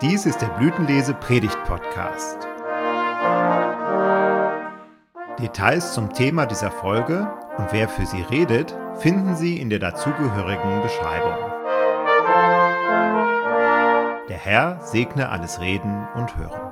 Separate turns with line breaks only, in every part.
Dies ist der Blütenlese-Predigt-Podcast. Details zum Thema dieser Folge und wer für sie redet, finden Sie in der dazugehörigen Beschreibung. Der Herr segne alles Reden und Hören.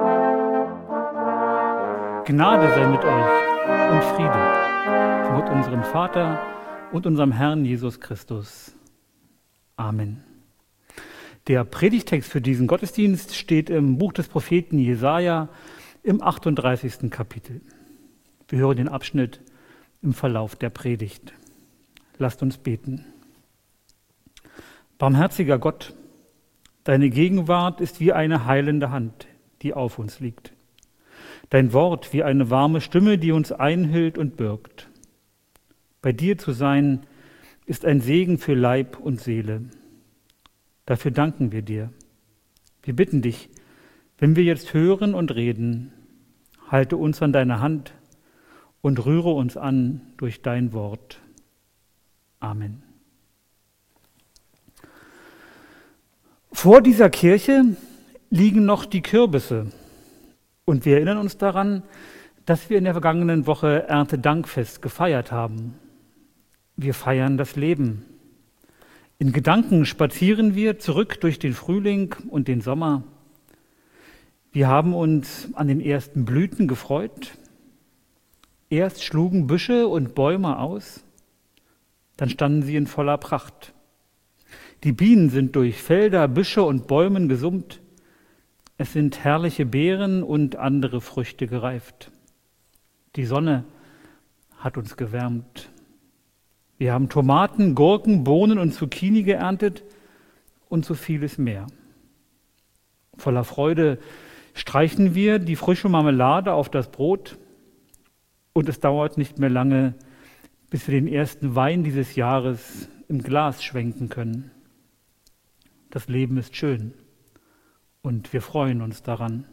Gnade sei mit euch und Friede von Gott, unserem Vater und unserem Herrn Jesus Christus. Amen. Der Predigtext für diesen Gottesdienst steht im Buch des Propheten Jesaja im 38. Kapitel. Wir hören den Abschnitt im Verlauf der Predigt. Lasst uns beten. Barmherziger Gott, deine Gegenwart ist wie eine heilende Hand, die auf uns liegt. Dein Wort wie eine warme Stimme, die uns einhüllt und birgt. Bei dir zu sein, ist ein Segen für Leib und Seele. Dafür danken wir dir. Wir bitten dich, wenn wir jetzt hören und reden, halte uns an deiner Hand und rühre uns an durch dein Wort. Amen. Vor dieser Kirche liegen noch die Kürbisse. Und wir erinnern uns daran, dass wir in der vergangenen Woche Erntedankfest gefeiert haben. Wir feiern das Leben. In Gedanken spazieren wir zurück durch den Frühling und den Sommer. Wir haben uns an den ersten Blüten gefreut. Erst schlugen Büsche und Bäume aus, dann standen sie in voller Pracht. Die Bienen sind durch Felder, Büsche und Bäumen gesummt. Es sind herrliche Beeren und andere Früchte gereift. Die Sonne hat uns gewärmt. Wir haben Tomaten, Gurken, Bohnen und Zucchini geerntet und so vieles mehr. Voller Freude streichen wir die frische Marmelade auf das Brot und es dauert nicht mehr lange, bis wir den ersten Wein dieses Jahres im Glas schwenken können. Das Leben ist schön und wir freuen uns daran.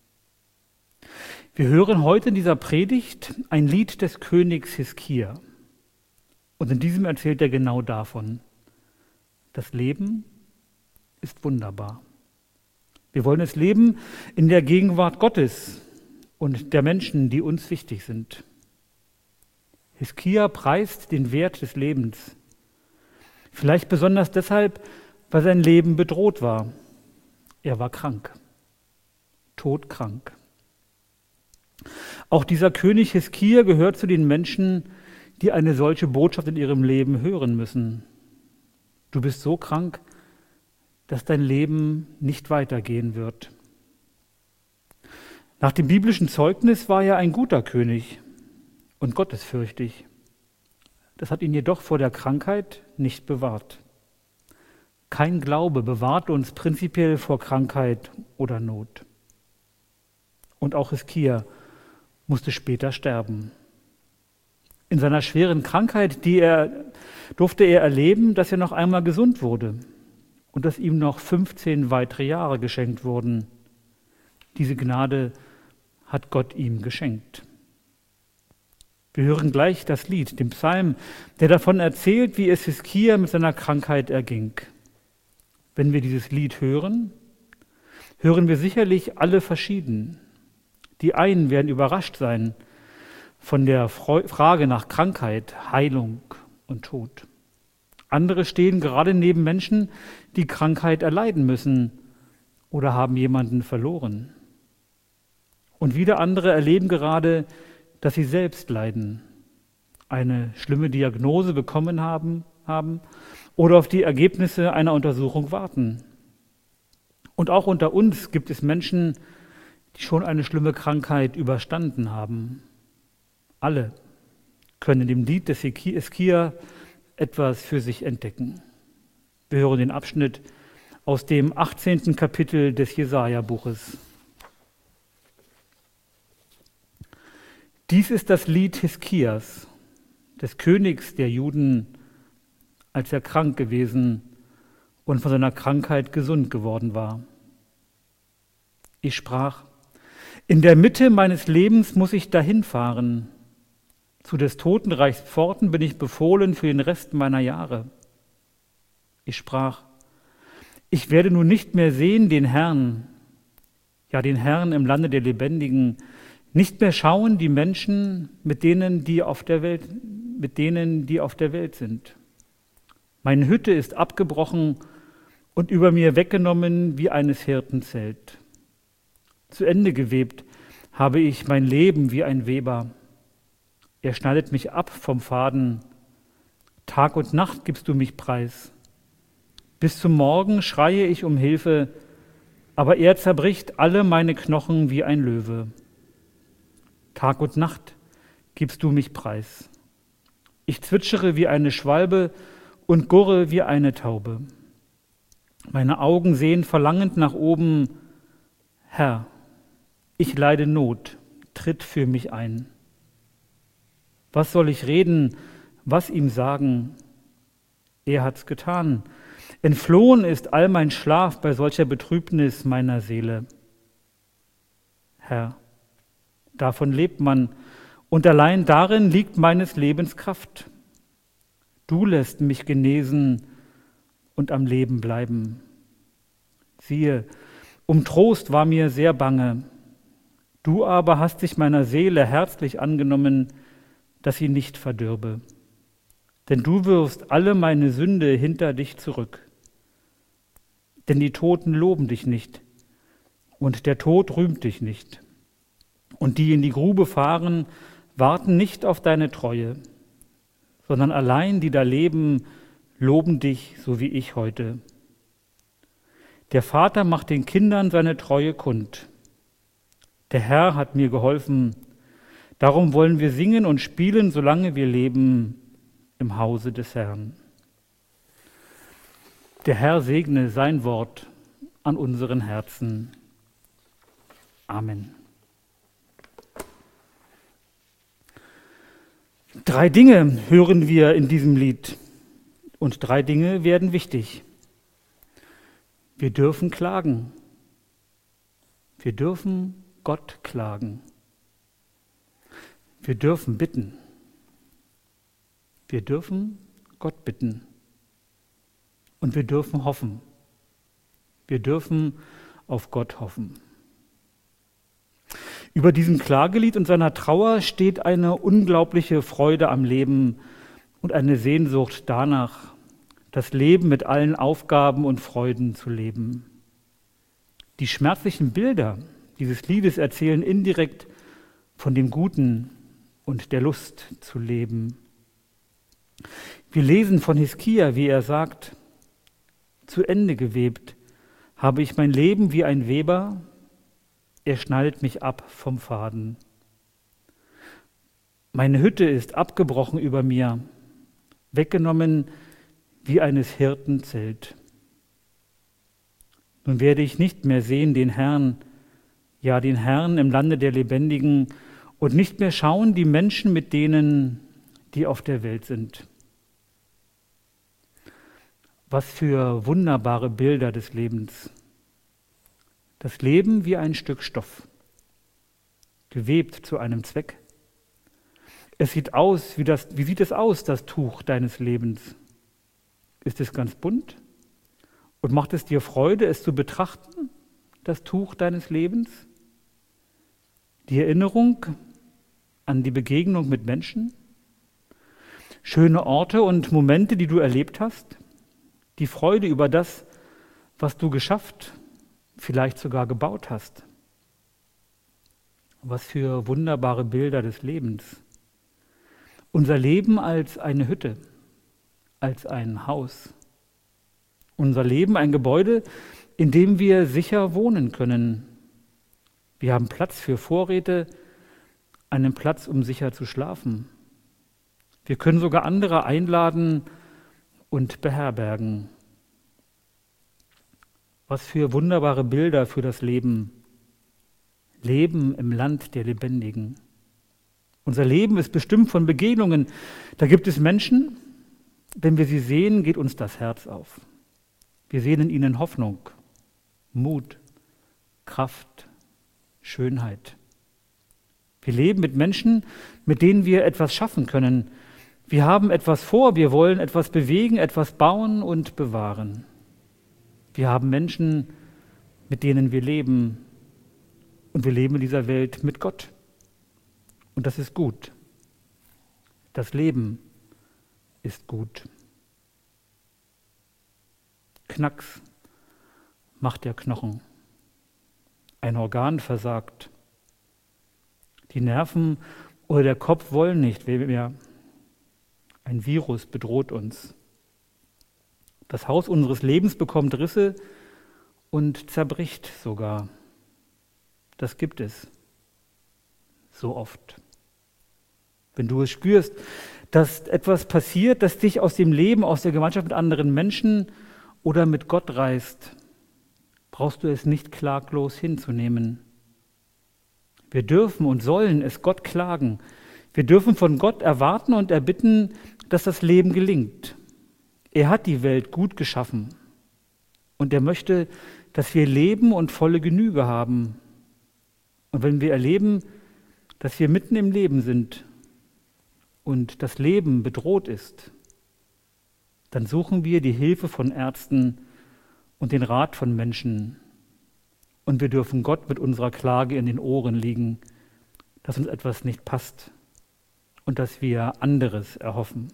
Wir hören heute in dieser Predigt ein Lied des Königs Hiskia. Und in diesem erzählt er genau davon. Das Leben ist wunderbar. Wir wollen es leben in der Gegenwart Gottes und der Menschen, die uns wichtig sind. Hiskia preist den Wert des Lebens. Vielleicht besonders deshalb, weil sein Leben bedroht war. Er war krank, todkrank. Auch dieser König Hiskia gehört zu den Menschen, die eine solche Botschaft in ihrem Leben hören müssen. Du bist so krank, dass dein Leben nicht weitergehen wird. Nach dem biblischen Zeugnis war er ein guter König und gottesfürchtig. Das hat ihn jedoch vor der Krankheit nicht bewahrt. Kein Glaube bewahrt uns prinzipiell vor Krankheit oder Not. Und auch Hiskia musste später sterben. In seiner schweren Krankheit, durfte er erleben, dass er noch einmal gesund wurde und dass ihm noch 15 weitere Jahre geschenkt wurden. Diese Gnade hat Gott ihm geschenkt. Wir hören gleich das Lied, den Psalm, der davon erzählt, wie es Hiskia mit seiner Krankheit erging. Wenn wir dieses Lied hören, hören wir sicherlich alle verschieden. Die einen werden überrascht sein von der Frage nach Krankheit, Heilung und Tod. Andere stehen gerade neben Menschen, die Krankheit erleiden müssen oder haben jemanden verloren. Und wieder andere erleben gerade, dass sie selbst leiden, eine schlimme Diagnose bekommen haben oder auf die Ergebnisse einer Untersuchung warten. Und auch unter uns gibt es Menschen, die schon eine schlimme Krankheit überstanden haben. Alle können in dem Lied des Hiskia etwas für sich entdecken. Wir hören den Abschnitt aus dem 18. Kapitel des Jesaja-Buches. Dies ist das Lied Hiskias, des Königs der Juden, als er krank gewesen und von seiner Krankheit gesund geworden war. Ich sprach: In der Mitte meines Lebens muss ich dahin fahren. Zu des Totenreichs Pforten bin ich befohlen für den Rest meiner Jahre. Ich sprach: Ich werde nun nicht mehr sehen den Herrn, ja den Herrn im Lande der Lebendigen, nicht mehr schauen die Menschen mit denen, die auf der Welt sind. Meine Hütte ist abgebrochen und über mir weggenommen wie eines Hirten Zelt. Zu Ende gewebt habe ich mein Leben wie ein Weber. Er schneidet mich ab vom Faden. Tag und Nacht gibst du mich preis. Bis zum Morgen schreie ich um Hilfe, aber er zerbricht alle meine Knochen wie ein Löwe. Tag und Nacht gibst du mich preis. Ich zwitschere wie eine Schwalbe und gurre wie eine Taube. Meine Augen sehen verlangend nach oben. Herr, ich leide Not, tritt für mich ein. Was soll ich reden, was ihm sagen? Er hat's getan. Entflohen ist all mein Schlaf bei solcher Betrübnis meiner Seele. Herr, davon lebt man, und allein darin liegt meines Lebens Kraft. Du lässt mich genesen und am Leben bleiben. Siehe, um Trost war mir sehr bange. Du aber hast dich meiner Seele herzlich angenommen, dass sie nicht verdürbe. Denn du wirfst alle meine Sünde hinter dich zurück. Denn die Toten loben dich nicht, und der Tod rühmt dich nicht. Und die in die Grube fahren, warten nicht auf deine Treue, sondern allein die da leben, loben dich, so wie ich heute. Der Vater macht den Kindern seine Treue kund. Der Herr hat mir geholfen, darum wollen wir singen und spielen, solange wir leben im Hause des Herrn. Der Herr segne sein Wort an unseren Herzen. Amen. 3 Dinge hören wir in diesem Lied und 3 Dinge werden wichtig. Wir dürfen klagen. Wir dürfen Gott klagen. Wir dürfen bitten. Wir dürfen Gott bitten. Und wir dürfen hoffen. Wir dürfen auf Gott hoffen. Über diesem Klagelied und seiner Trauer steht eine unglaubliche Freude am Leben und eine Sehnsucht danach, das Leben mit allen Aufgaben und Freuden zu leben. Die schmerzlichen Bilder dieses Liedes erzählen indirekt von dem Guten und der Lust zu leben. Wir lesen von Hiskia, wie er sagt: Zu Ende gewebt habe ich mein Leben wie ein Weber, er schneidet mich ab vom Faden. Meine Hütte ist abgebrochen über mir, weggenommen wie eines Hirten Zelt. Nun werde ich nicht mehr sehen den Herrn, ja den Herrn im Lande der Lebendigen, und nicht mehr schauen die Menschen mit denen, die auf der Welt sind. Was für wunderbare Bilder des Lebens. Das Leben wie ein Stück Stoff, gewebt zu einem Zweck. Es sieht aus, wie sieht es aus, das Tuch deines Lebens? Ist es ganz bunt? Und macht es dir Freude, es zu betrachten, das Tuch deines Lebens? Die Erinnerung an die Begegnung mit Menschen? Schöne Orte und Momente, die du erlebt hast? Die Freude über das, was du geschafft, vielleicht sogar gebaut hast. Was für wunderbare Bilder des Lebens. Unser Leben als eine Hütte, als ein Haus. Unser Leben ein Gebäude, in dem wir sicher wohnen können. Wir haben Platz für Vorräte, einen Platz, um sicher zu schlafen. Wir können sogar andere einladen und beherbergen. Was für wunderbare Bilder für das Leben. Leben im Land der Lebendigen. Unser Leben ist bestimmt von Begegnungen. Da gibt es Menschen, wenn wir sie sehen, geht uns das Herz auf. Wir sehen in ihnen Hoffnung, Mut, Kraft, Schönheit. Wir leben mit Menschen, mit denen wir etwas schaffen können. Wir haben etwas vor, wir wollen etwas bewegen, etwas bauen und bewahren. Wir haben Menschen, mit denen wir leben. Und wir leben in dieser Welt mit Gott. Und das ist gut. Das Leben ist gut. Knacks macht der Knochen. Ein Organ versagt. Die Nerven oder der Kopf wollen nicht mehr. Ein Virus bedroht uns. Das Haus unseres Lebens bekommt Risse und zerbricht sogar. Das gibt es so oft. Wenn du es spürst, dass etwas passiert, das dich aus dem Leben, aus der Gemeinschaft mit anderen Menschen oder mit Gott reißt, brauchst du es nicht klaglos hinzunehmen. Wir dürfen und sollen es Gott klagen. Wir dürfen von Gott erwarten und erbitten, dass das Leben gelingt. Er hat die Welt gut geschaffen und er möchte, dass wir leben und volle Genüge haben. Und wenn wir erleben, dass wir mitten im Leben sind und das Leben bedroht ist, dann suchen wir die Hilfe von Ärzten und den Rat von Menschen. Und wir dürfen Gott mit unserer Klage in den Ohren liegen, dass uns etwas nicht passt und dass wir anderes erhoffen.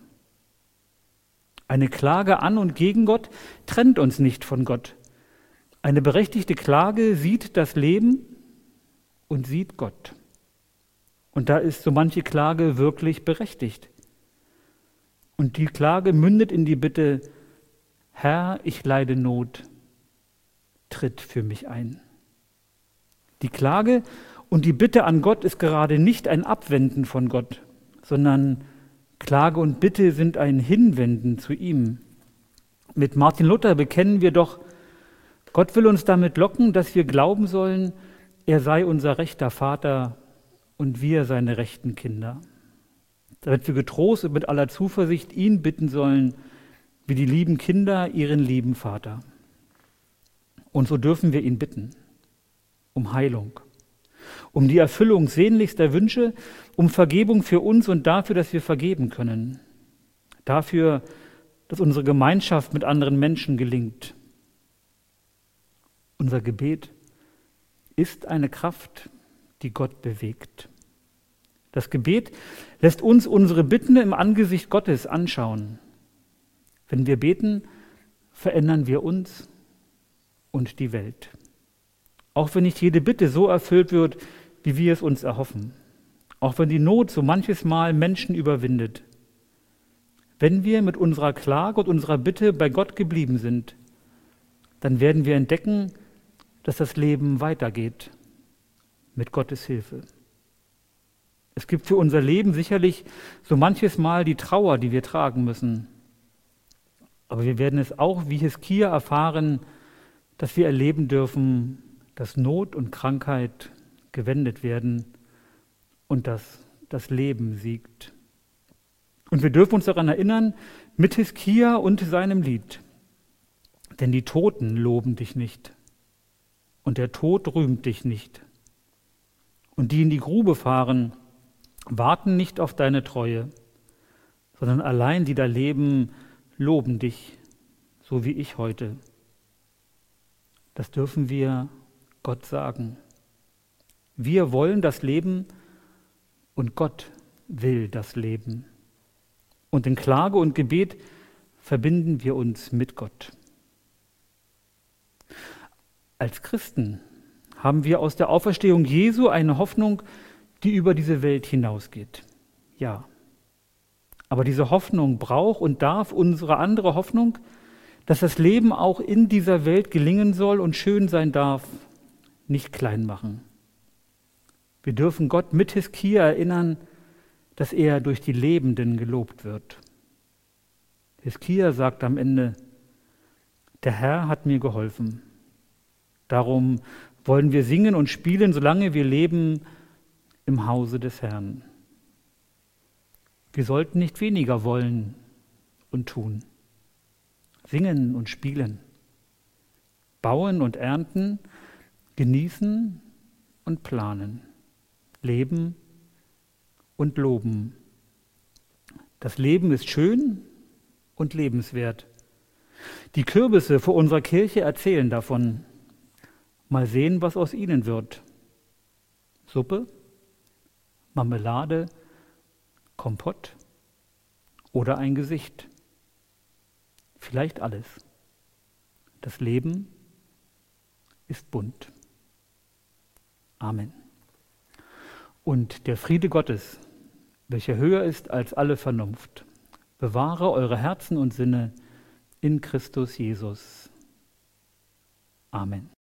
Eine Klage an und gegen Gott trennt uns nicht von Gott. Eine berechtigte Klage sieht das Leben und sieht Gott. Und da ist so manche Klage wirklich berechtigt. Und die Klage mündet in die Bitte: Herr, ich leide Not, tritt für mich ein. Die Klage und die Bitte an Gott ist gerade nicht ein Abwenden von Gott, sondern Klage und Bitte sind ein Hinwenden zu ihm. Mit Martin Luther bekennen wir doch, Gott will uns damit locken, dass wir glauben sollen, er sei unser rechter Vater und wir seine rechten Kinder. Damit wir getrost und mit aller Zuversicht ihn bitten sollen, wie die lieben Kinder ihren lieben Vater. Und so dürfen wir ihn bitten, um Heilung, um die Erfüllung sehnlichster Wünsche, um Vergebung für uns und dafür, dass wir vergeben können. Dafür, dass unsere Gemeinschaft mit anderen Menschen gelingt. Unser Gebet ist eine Kraft, die Gott bewegt. Das Gebet lässt uns unsere Bitten im Angesicht Gottes anschauen. Wenn wir beten, verändern wir uns und die Welt. Auch wenn nicht jede Bitte so erfüllt wird, wie wir es uns erhoffen. Auch wenn die Not so manches Mal Menschen überwindet. Wenn wir mit unserer Klage und unserer Bitte bei Gott geblieben sind, dann werden wir entdecken, dass das Leben weitergeht mit Gottes Hilfe. Es gibt für unser Leben sicherlich so manches Mal die Trauer, die wir tragen müssen. Aber wir werden es auch wie Hiskia erfahren, dass wir erleben dürfen, dass Not und Krankheit gewendet werden und dass das Leben siegt. Und wir dürfen uns daran erinnern, mit Hiskia und seinem Lied. Denn die Toten loben dich nicht und der Tod rühmt dich nicht. Und die in die Grube fahren, warten nicht auf deine Treue, sondern allein die da leben, loben dich, so wie ich heute. Das dürfen wir Gott sagen. Wir wollen das Leben und Gott will das Leben. Und in Klage und Gebet verbinden wir uns mit Gott. Als Christen haben wir aus der Auferstehung Jesu eine Hoffnung, die über diese Welt hinausgeht. Ja. Aber diese Hoffnung braucht und darf unsere andere Hoffnung, dass das Leben auch in dieser Welt gelingen soll und schön sein darf, nicht klein machen. Wir dürfen Gott mit Hiskia erinnern, dass er durch die Lebenden gelobt wird. Hiskia sagt am Ende: Der Herr hat mir geholfen. Darum wollen wir singen und spielen, solange wir leben im Hause des Herrn. Wir sollten nicht weniger wollen und tun. Singen und spielen, bauen und ernten, genießen und planen, leben und loben. Das Leben ist schön und lebenswert. Die Kürbisse vor unserer Kirche erzählen davon. Mal sehen, was aus ihnen wird. Suppe, Marmelade, Kompott oder ein Gesicht. Vielleicht alles. Das Leben ist bunt. Amen. Und der Friede Gottes, welcher höher ist als alle Vernunft, bewahre eure Herzen und Sinne in Christus Jesus. Amen.